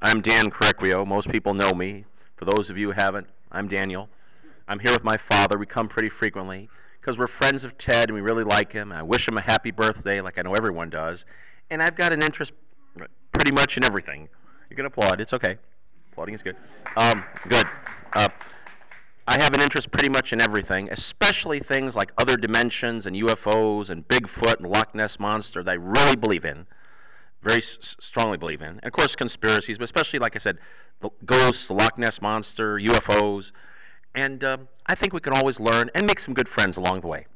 I'm Dan Correquio. Most people know me. For those of you who haven't, I'm Daniel. I'm here with my father. We come pretty frequently because we're friends of Ted and we really like him. I wish him a happy birthday, like I know everyone does. And I've got an interest pretty much in everything. You can applaud. It's okay. Applauding is good. Good. Uh, I have an interest pretty much in everything, especially things like other dimensions and UFOs and Bigfoot and Loch Ness Monster that I really believe in, very strongly believe in. And of course, conspiracies, but especially, like I said, the ghosts, the Loch Ness Monster, UFOs. And I think we can always learn and make some good friends along the way.